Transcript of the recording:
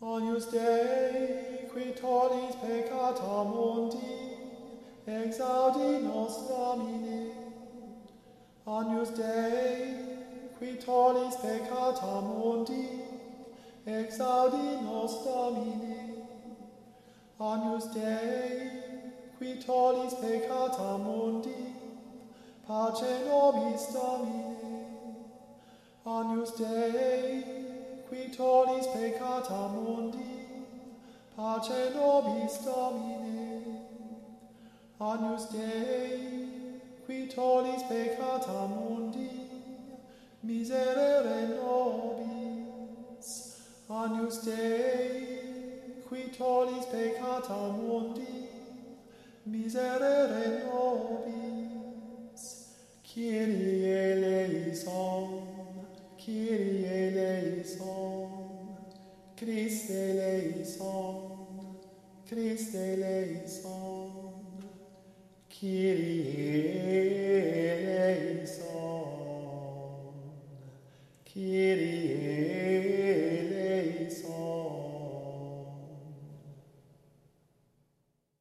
Agnus Dei, qui tollis peccata mundi, exaudi nos Domine. Agnus Dei, qui tollis peccata mundi, exaudi nos Domine. Agnus Dei, qui tollis peccata mundi, pace nobis Domine. Agnus Dei, qui tollis peccata mundi, pace nobis Domine. Agnus Dei, qui tollis peccata mundi, miserere nobis. Agnus Dei, qui tollis peccata mundi, miserere nobis. Kyrie eleison, Kyrie eleison, Christe eleison, Christe eleison, Kyrie eleison.